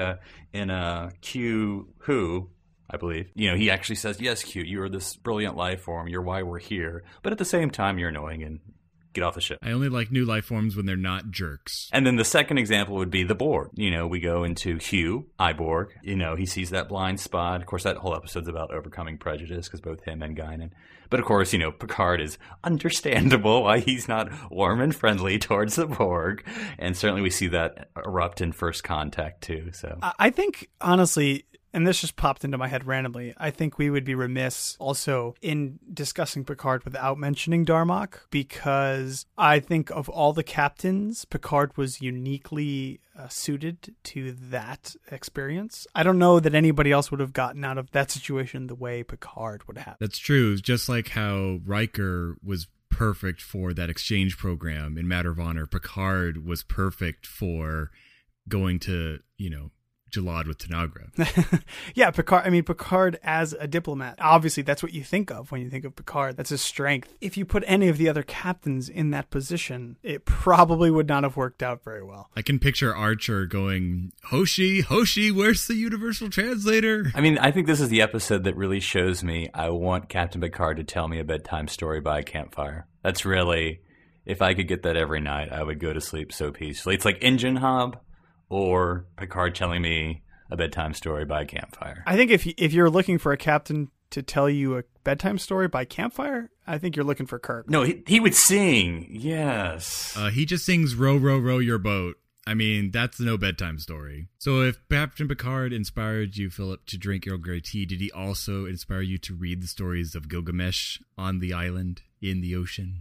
Q Who, I believe, he actually says, yes, Q, you are this brilliant life form. You're why we're here. But at the same time, you're annoying and get off the ship. I only like new life forms when they're not jerks. And then the second example would be the Borg. We go into Hugh, Iborg. He sees that blind spot. Of course, that whole episode's about overcoming prejudice because both him and Guinan. But of course, Picard is understandable why he's not warm and friendly towards the Borg. And certainly we see that erupt in First Contact too. So I think, honestly, and this just popped into my head randomly, I think we would be remiss also in discussing Picard without mentioning Darmok, because I think of all the captains, Picard was uniquely suited to that experience. I don't know that anybody else would have gotten out of that situation the way Picard would have. That's true. Just like how Riker was perfect for that exchange program in Matter of Honor, Picard was perfect for going to, Jalad with Tanagra. Yeah, Picard as a diplomat. Obviously, that's what you think of when you think of Picard. That's his strength. If you put any of the other captains in that position, it probably would not have worked out very well. I can picture Archer going, Hoshi, where's the universal translator? I think this is the episode that really shows me I want Captain Picard to tell me a bedtime story by a campfire. That's really, if I could get that every night, I would go to sleep so peacefully. It's like Engine Hob, or Picard telling me a bedtime story by a campfire. I think if you're looking for a captain to tell you a bedtime story by campfire, I think you're looking for Kirk. No, he would sing. Yes. He just sings row, row, row your boat. That's no bedtime story. So if Captain Picard inspired you, Philip, to drink Earl Grey tea, did he also inspire you to read the stories of Gilgamesh on the island in the ocean?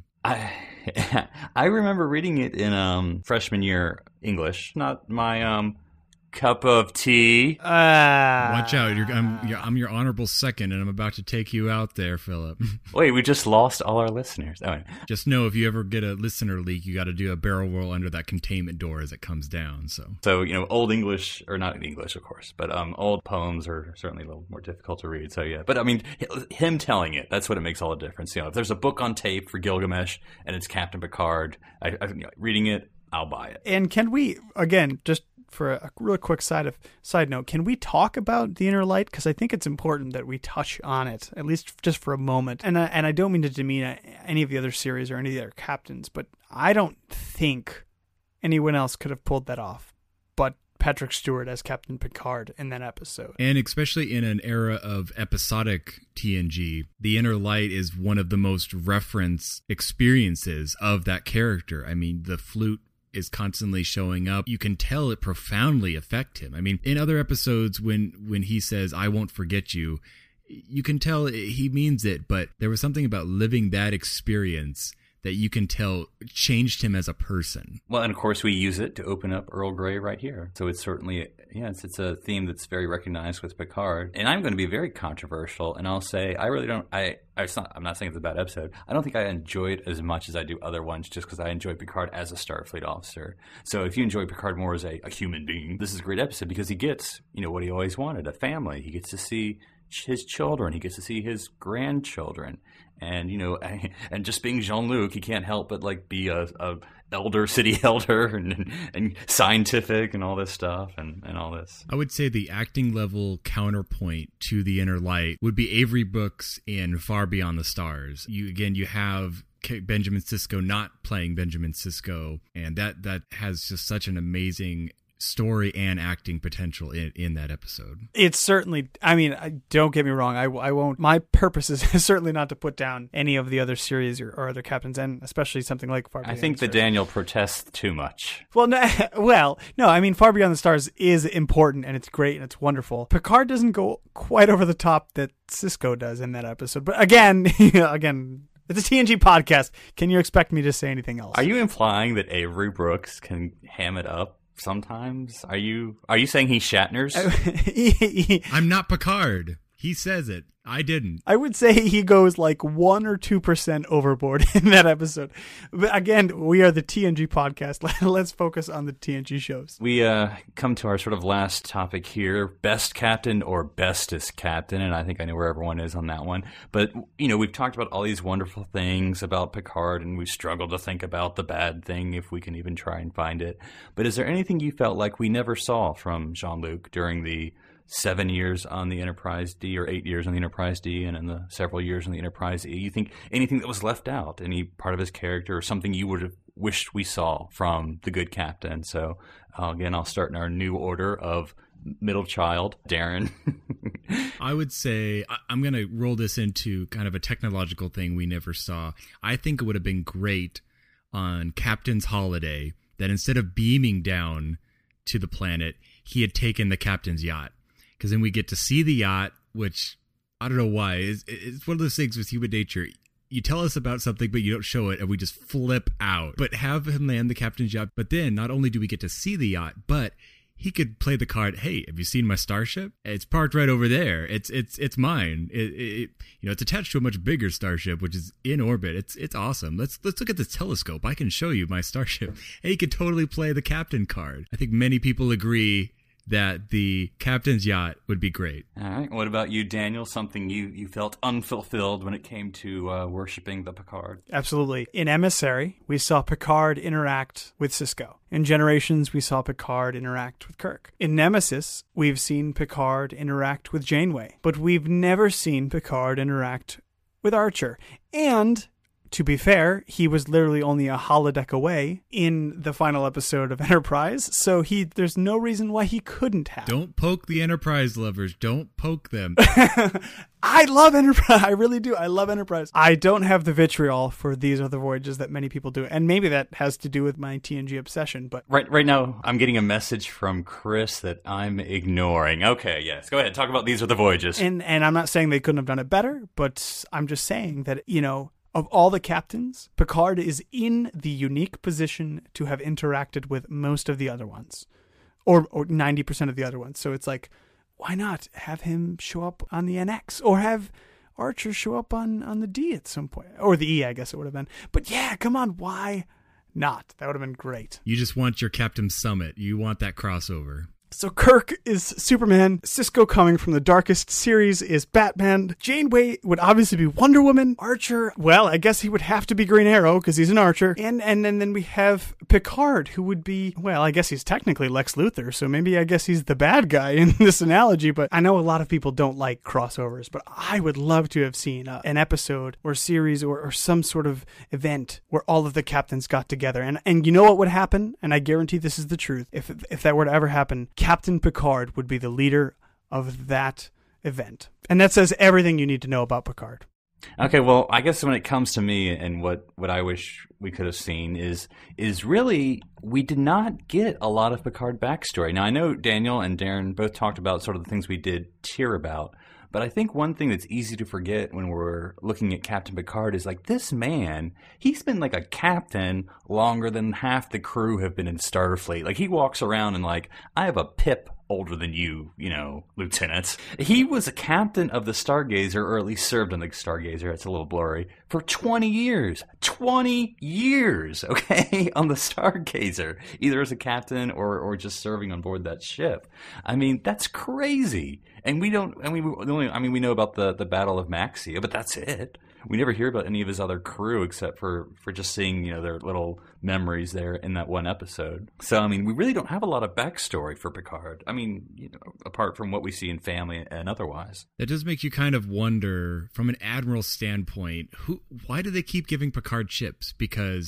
I remember reading it in freshman year English, not my cup of tea. Watch out! I'm your honorable second, and I'm about to take you out there, Philip. Wait, we just lost all our listeners. Oh, just know if you ever get a listener leak, you got to do a barrel roll under that containment door as it comes down. So Old English, or not English, of course, but old poems are certainly a little more difficult to read. So yeah, but I mean, him telling it—that's what it makes all the difference. If there's a book on tape for Gilgamesh and it's Captain Picard, reading it, I'll buy it. And can we, again, just for a real quick side note, can we talk about the Inner Light? Because I think it's important that we touch on it, at least just for a moment. And I don't mean to demean any of the other series or any of the other captains, but I don't think anyone else could have pulled that off but Patrick Stewart as Captain Picard in that episode. And especially in an era of episodic TNG, the Inner Light is one of the most referenced experiences of that character. I mean, the flute is constantly showing up. You can tell it profoundly affect him. I mean, in other episodes when he says, "I won't forget you," you can tell he means it, but there was something about living that experience that you can tell changed him as a person. Well, and of course we use it to open up Earl Grey right here. So it's certainly, it's a theme that's very recognized with Picard. And I'm going to be very controversial, and I'll say I really don't, I'm not saying it's a bad episode. I don't think I enjoy it as much as I do other ones just because I enjoy Picard as a Starfleet officer. So if you enjoy Picard more as a human being, this is a great episode because he gets, what he always wanted, a family. He gets to see his children. He gets to see his grandchildren. And, and just being Jean-Luc, he can't help but be a city elder and scientific and all this stuff and all this. I would say the acting level counterpoint to the Inner Light would be Avery Brooks in Far Beyond the Stars. You have Benjamin Sisko not playing Benjamin Sisko, and that has just such an amazing story and acting potential in that episode. It's certainly, don't get me wrong, I won't, my purpose is certainly not to put down any of the other series or other captains, and especially something like Far Beyond. I think that Daniel protests too much. Well, no, Far Beyond the Stars is important and it's great and it's wonderful. Picard doesn't go quite over the top that Sisko does in that episode, but again, it's a TNG podcast. Can you expect me to say anything else? Are you implying that Avery Brooks can ham it up sometimes? Are you saying he's Shatner's? I'm not Picard. He says it. I didn't. I would say he goes 1 or 2% overboard in that episode. But again, we are the TNG podcast. Let's focus on the TNG shows. We come to our sort of last topic here, best captain or bestest captain, and I think I know where everyone is on that one. But, we've talked about all these wonderful things about Picard, and we've struggled to think about the bad thing if we can even try and find it. But is there anything you felt like we never saw from Jean-Luc during the 7 years on the Enterprise D or 8 years on the Enterprise D and in the several years on the Enterprise E? You think anything that was left out, any part of his character or something you would have wished we saw from the good captain? So again, I'll start in our new order of middle child, Darren. I would say I'm going to roll this into kind of a technological thing we never saw. I think it would have been great on Captain's Holiday that instead of beaming down to the planet, he had taken the captain's yacht. Because then we get to see the yacht, which I don't know why. It's one of those things with human nature. You tell us about something, but you don't show it, and we just flip out. But have him land the captain's yacht. But then not only do we get to see the yacht, but he could play the card, "Hey, have you seen my starship? It's parked right over there. It's mine. It's attached to a much bigger starship, which is in orbit. It's awesome. Let's look at this telescope. I can show you my starship." And he could totally play the captain card. I think many people agree that the captain's yacht would be great. All right. What about you, Daniel? Something you felt unfulfilled when it came to worshiping the Picard? Absolutely. In Emissary, we saw Picard interact with Sisko. In Generations, we saw Picard interact with Kirk. In Nemesis, we've seen Picard interact with Janeway. But we've never seen Picard interact with Archer. And to be fair, he was literally only a holodeck away in the final episode of Enterprise, so there's no reason why he couldn't have. Don't poke the Enterprise lovers. Don't poke them. I love Enterprise. I really do. I love Enterprise. I don't have the vitriol for These Other Voyages that many people do, and maybe that has to do with my TNG obsession. But right now, I'm getting a message from Chris that I'm ignoring. Okay, yes. Go ahead. Talk about These Other Voyages. And I'm not saying they couldn't have done it better, but I'm just saying that, of all the captains, Picard is in the unique position to have interacted with most of the other ones. or 90% of the other ones. So it's like, why not have him show up on the NX, or have Archer show up on the D at some point, or the E, I guess it would have been. But yeah, come on, why not? That would have been great. You just want your Captain Summit. You want that crossover. So Kirk is Superman, Cisco coming from the Darkest series is Batman, Janeway would obviously be Wonder Woman, Archer, well, I guess he would have to be Green Arrow because he's an Archer, and then we have Picard, who would be, well, I guess he's technically Lex Luthor, so maybe I guess he's the bad guy in this analogy, but I know a lot of people don't like crossovers, but I would love to have seen an episode or series or some sort of event where all of the captains got together, and you know what would happen, and I guarantee this is the truth, if that were to ever happen, Captain Picard would be the leader of that event. And that says everything you need to know about Picard. Okay, well, I guess when it comes to me and what I wish we could have seen is really we did not get a lot of Picard backstory. Now, I know Daniel and Darren both talked about sort of the things we did tear about, but I think one thing that's easy to forget when we're looking at Captain Picard is like this man, he's been like a captain longer than half the crew have been in Starfleet. Like he walks around and like, I have a pip older than you, Lieutenant. He was a captain of the Stargazer, or at least served on the Stargazer, it's a little blurry, for 20 years. 20 years, okay, on the Stargazer, either as a captain or just serving on board that ship. I mean, that's crazy. And we know about the Battle of Maxia, but that's it. We never hear about any of his other crew except for just seeing, their little memories there in that one episode. So, I mean, we really don't have a lot of backstory for Picard. I mean, apart from what we see in Family and otherwise. That does make you kind of wonder, from an Admiral standpoint, why do they keep giving Picard ships? Because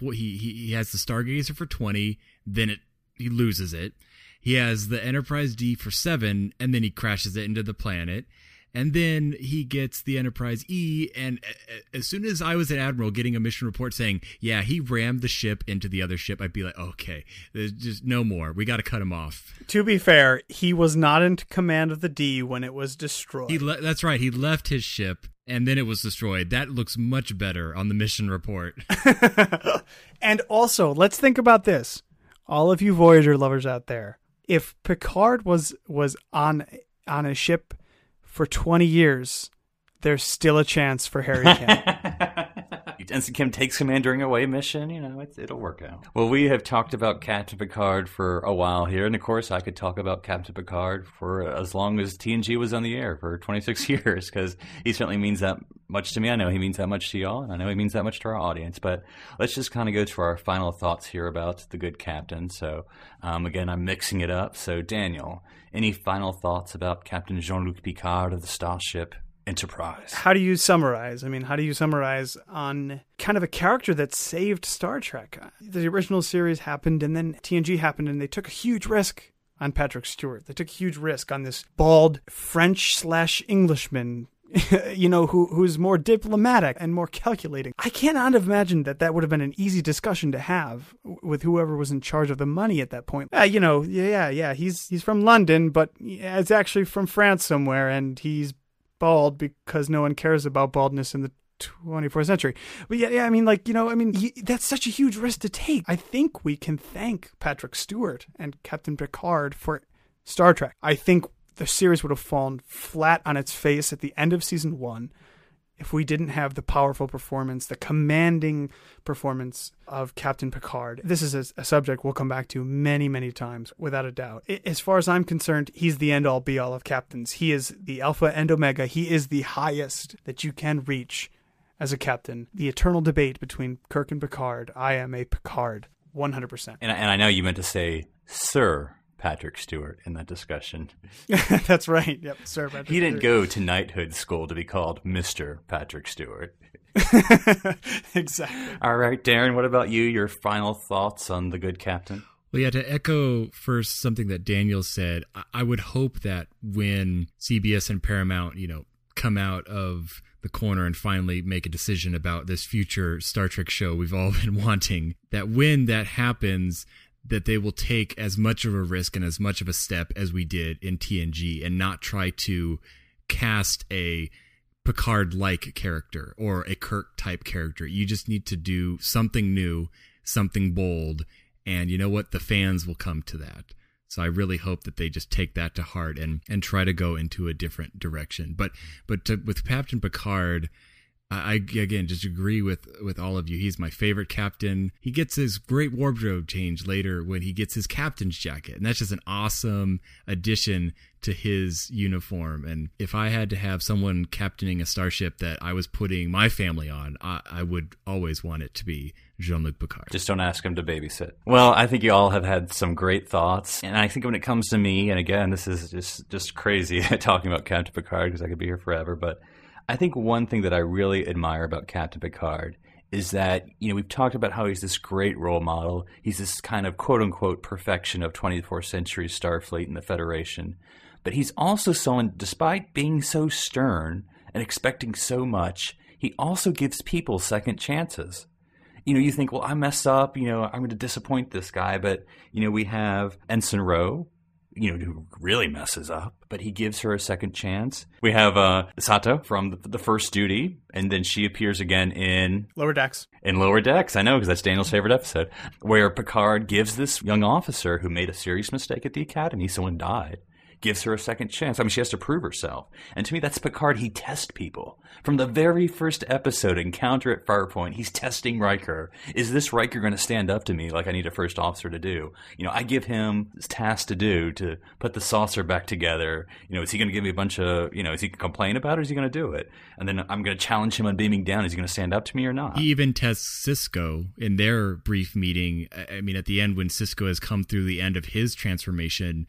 he has the Stargazer for 20, then he loses it. He has the Enterprise D for 7, and then he crashes it into the planet. And then he gets the Enterprise E, and as soon as I was an Admiral getting a mission report saying, yeah, he rammed the ship into the other ship, I'd be like, okay, there's just no more. We got to cut him off. To be fair, he was not in command of the D when it was destroyed. That's right. He left his ship, and then it was destroyed. That looks much better on the mission report. And also, let's think about this. All of you Voyager lovers out there, if Picard was on a ship for 20 years, there's still a chance for Harry Kim. Ensign Kim takes command during a away mission. It'll work out. Well, we have talked about Captain Picard for a while here, and of course, I could talk about Captain Picard for as long as TNG was on the air, for 26 years, because he certainly means that much to me. I know he means that much to y'all, and I know he means that much to our audience. But let's just kind of go to our final thoughts here about the good captain. So, again, I'm mixing it up. So, Daniel, any final thoughts about Captain Jean-Luc Picard of the Starship Enterprise? How do you summarize? How do you summarize on kind of a character that saved Star Trek? The original series happened, and then TNG happened, and they took a huge risk on Patrick Stewart. They took a huge risk on this bald French/Englishman, who's more diplomatic and more calculating. I cannot imagine that would have been an easy discussion to have with whoever was in charge of the money at that point. He's from London, but it's actually from France somewhere, and he's bald because no one cares about baldness in the 24th century. But that's such a huge risk to take. I think we can thank Patrick Stewart and Captain Picard for Star Trek. I think the series would have fallen flat on its face at the end of season 1 if we didn't have the powerful performance, the commanding performance of Captain Picard. This is a subject we'll come back to many, many times, without a doubt. As far as I'm concerned, he's the end-all, be-all of captains. He is the alpha and omega. He is the highest that you can reach as a captain. The eternal debate between Kirk and Picard. I am a Picard, 100%. And I know you meant to say Sir Patrick Stewart in that discussion. That's right. Yep, Sir Patrick He didn't go to knighthood school to be called Mr. Patrick Stewart. Exactly. All right, Darren, what about you? Your final thoughts on the good captain? Well, yeah, to echo first something that Daniel said, I would hope that when CBS and Paramount, come out of the corner and finally make a decision about this future Star Trek show we've all been wanting, that when that happens, that they will take as much of a risk and as much of a step as we did in TNG and not try to cast a Picard-like character or a Kirk-type character. You just need to do something new, something bold, and you know what? The fans will come to that. So I really hope that they just take that to heart and try to go into a different direction. But with Captain Picard, I again just agree with all of you. He's my favorite captain. He gets his great wardrobe change later when he gets his captain's jacket, and that's just an awesome addition to his uniform. And if I had to have someone captaining a starship that I was putting my family on, I would always want it to be Jean-Luc Picard. Just don't ask him to babysit. Well, I think you all have had some great thoughts. And I think when it comes to me, and again, this is just crazy talking about Captain Picard because I could be here forever, but I think one thing that I really admire about Captain Picard is that, we've talked about how he's this great role model. He's this kind of quote-unquote perfection of 24th century Starfleet and the Federation. But he's also someone, despite being so stern and expecting so much, he also gives people second chances. You think, well, I messed up, I'm going to disappoint this guy. But, we have Ensign Ro, who really messes up, but he gives her a second chance. We have Sato from the First Duty, and then she appears again in Lower Decks. In Lower Decks, I know, because that's Daniel's favorite episode, where Picard gives this young officer who made a serious mistake at the Academy, someone died, gives her a second chance. I mean, she has to prove herself. And to me, that's Picard. He tests people. From the very first episode, Encounter at Farpoint, he's testing Riker. Is this Riker going to stand up to me like I need a first officer to do? I give him this task to do, to put the saucer back together. Is he going to give me a bunch of, is he going to complain about it or is he going to do it? And then I'm going to challenge him on beaming down. Is he going to stand up to me or not? He even tests Sisko in their brief meeting. I mean, at the end, when Sisko has come through the end of his transformation,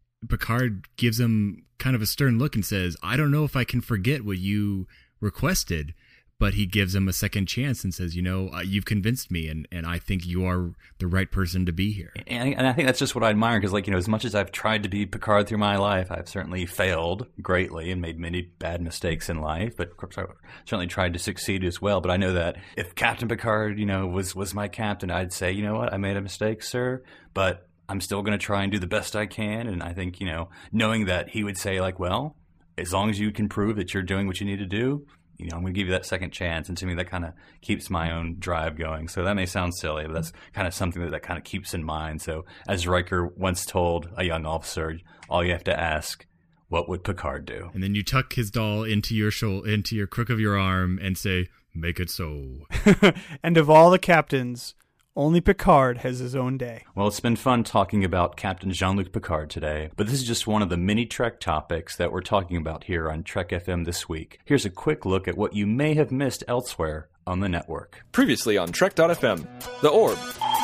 Picard gives him kind of a stern look and says, I don't know if I can forget what you requested, but he gives him a second chance and says, you've convinced me and I think you are the right person to be here. And I think that's just what I admire because, as much as I've tried to be Picard through my life, I've certainly failed greatly and made many bad mistakes in life, but of course I've certainly tried to succeed as well. But I know that if Captain Picard, was my captain, I'd say, you know what, I made a mistake, sir, but I'm still going to try and do the best I can. And I think, knowing that he would say well, as long as you can prove that you're doing what you need to do, I'm going to give you that second chance. And to me, that kind of keeps my own drive going. So that may sound silly, but that's kind of something that kind of keeps in mind. So as Riker once told a young officer, all you have to ask, what would Picard do? And then you tuck his doll into your into your crook of your arm and say, make it so. And of all the captains, only Picard has his own day. Well, it's been fun talking about Captain Jean-Luc Picard today, but this is just one of the many Trek topics that we're talking about here on Trek FM this week. Here's a quick look at what you may have missed elsewhere on the network. Previously on Trek.fm, The Orb.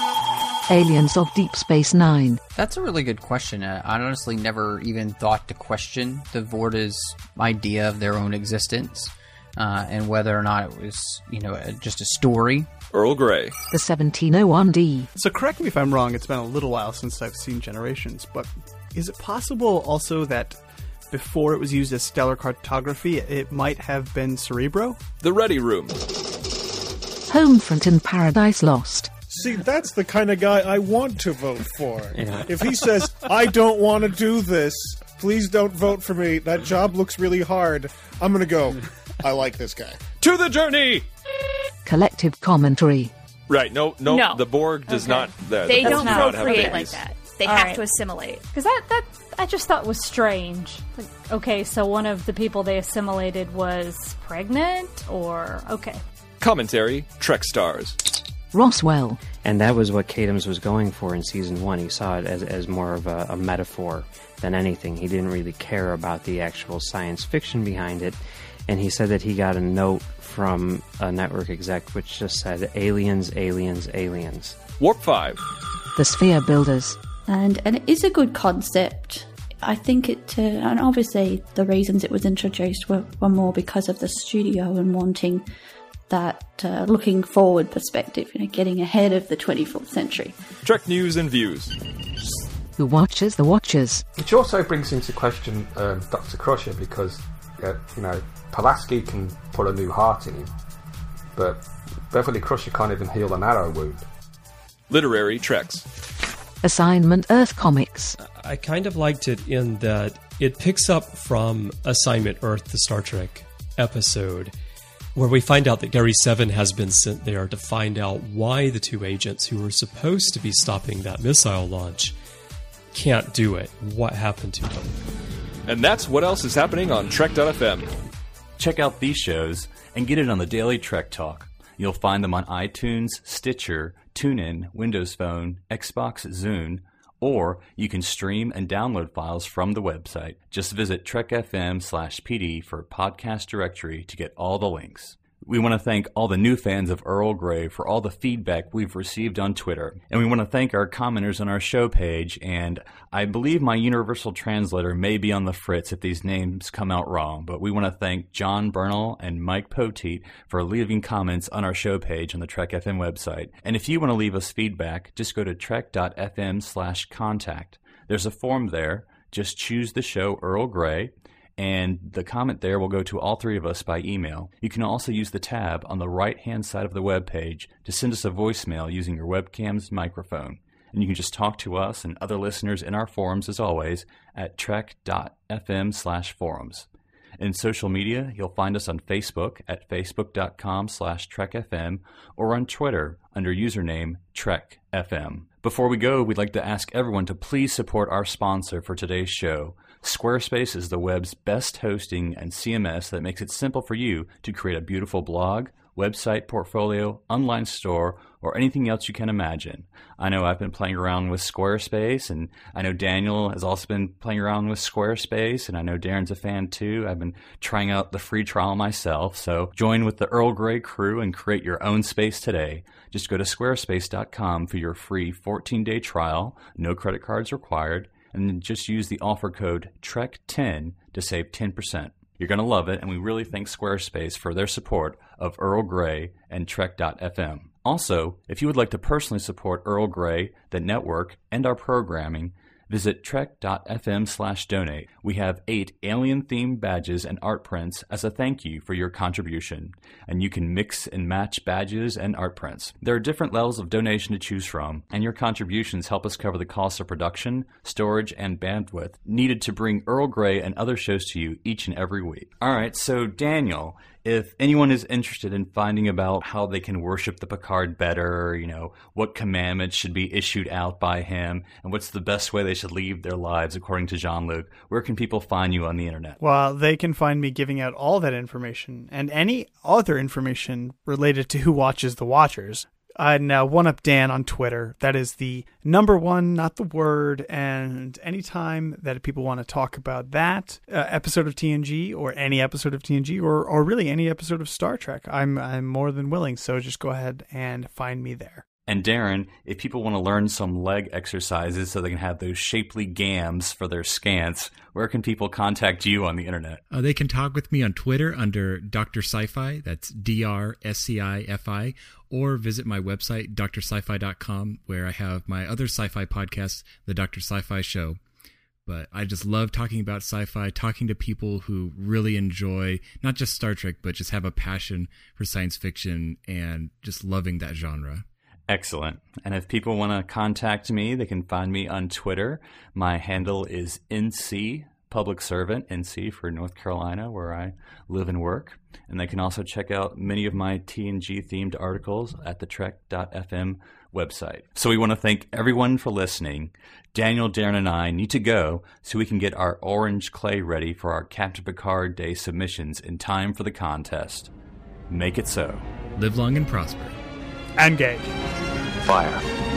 Aliens of Deep Space Nine. That's a really good question. I honestly never even thought to question the Vorta's idea of their own existence and whether or not it was, just a story. Earl Grey. The 1701D. So correct me if I'm wrong, it's been a little while since I've seen Generations, but is it possible also that before it was used as stellar cartography, it might have been Cerebro? The Ready Room. Homefront and Paradise Lost. See, that's the kind of guy I want to vote for. Yeah. If he says, I don't want to do this, please don't vote for me, that job looks really hard, I'm going to go, I like this guy. To the journey! Collective commentary. Right, no. The Borg does not... They don't procreate like that. They All have right. to assimilate. Because that I just thought was strange. Like, okay, so one of the people they assimilated was pregnant, or... Okay. Commentary, Trek Stars. Roswell. And that was what Katims was going for in Season 1. He saw it as more of a metaphor than anything. He didn't really care about the actual science fiction behind it. And he said that he got a note from a network exec which just said, aliens, aliens, aliens. Warp 5. The Sphere Builders. And it is a good concept. I think it, and obviously the reasons it was introduced were more because of the studio and wanting that looking forward perspective, getting ahead of the 24th century. Trek News and Views. Who watches the Watchers? Which also brings into question Dr. Crusher because, Pulaski can put a new heart in him, but Beverly Crusher can't even heal an arrow wound. Literary Treks. Assignment Earth Comics. I kind of liked it in that it picks up from Assignment Earth, the Star Trek episode, where we find out that Gary Seven has been sent there to find out why the two agents who were supposed to be stopping that missile launch can't do it. What happened to them? And that's what else is happening on Trek.fm. Check out these shows and get it on the Daily Trek Talk. You'll find them on iTunes, Stitcher, TuneIn, Windows Phone, Xbox, Zune, or you can stream and download files from the website. Just visit trekfm/pd for podcast directory to get all the links. We want to thank all the new fans of Earl Grey for all the feedback we've received on Twitter. And we want to thank our commenters on our show page. And I believe my universal translator may be on the fritz if these names come out wrong. But we want to thank John Bernal and Mike Poteet for leaving comments on our show page on the Trek FM website. And if you want to leave us feedback, just go to trek.fm/contact. There's a form there. Just choose the show Earl Grey, and the comment there will go to all three of us by email. You can also use the tab on the right-hand side of the web page to send us a voicemail using your webcam's microphone. And you can just talk to us and other listeners in our forums, as always, at trek.fm/forums. In social media, you'll find us on Facebook at facebook.com/trekfm or on Twitter under username TrekFM. Before we go, we'd like to ask everyone to please support our sponsor for today's show. Squarespace is the web's best hosting and CMS that makes it simple for you to create a beautiful blog, website, portfolio, online store, or anything else you can imagine. I know I've been playing around with Squarespace, and I know Daniel has also been playing around with Squarespace, and I know Darren's a fan too. I've been trying out the free trial myself, so join with the Earl Grey crew and create your own space today. Just go to squarespace.com for your free 14-day trial, no credit cards required, and then just use the offer code TREK10 to save 10%. You're going to love it, and we really thank Squarespace for their support of Earl Grey and Trek.fm. Also, if you would like to personally support Earl Grey, the network, and our programming, visit trek.fm/donate. We have 8 alien-themed badges and art prints as a thank you for your contribution, and you can mix and match badges and art prints. There are different levels of donation to choose from, and your contributions help us cover the costs of production, storage, and bandwidth needed to bring Earl Grey and other shows to you each and every week. All right, so Daniel, if anyone is interested in finding about how they can worship the Picard better, what commandments should be issued out by him, and what's the best way they should lead their lives according to Jean-Luc, where can people find you on the internet? Well, they can find me giving out all that information and any other information related to Who Watches the Watchers. And One Up Dan on Twitter. That is the number one, not the word. And anytime that people want to talk about that episode of TNG or any episode of TNG or really any episode of Star Trek, I'm more than willing. So just go ahead and find me there. And Darren, if people want to learn some leg exercises so they can have those shapely gams for their scants, where can people contact you on the internet? They can talk with me on Twitter under Dr. Sci-Fi, that's DRSCIFI, or visit my website, drsci-fi.com, where I have my other sci-fi podcast, The Dr. Sci-Fi Show. But I just love talking about sci-fi, talking to people who really enjoy not just Star Trek, but just have a passion for science fiction and just loving that genre. Excellent. And if people want to contact me, they can find me on Twitter. My handle is NC Public Servant, NC for North Carolina, where I live and work. And they can also check out many of my TNG-themed articles at the Trek.fm website. So we want to thank everyone for listening. Daniel, Darren, and I need to go so we can get our orange clay ready for our Captain Picard Day submissions in time for the contest. Make it so. Live long and prosper. Engage. Fire.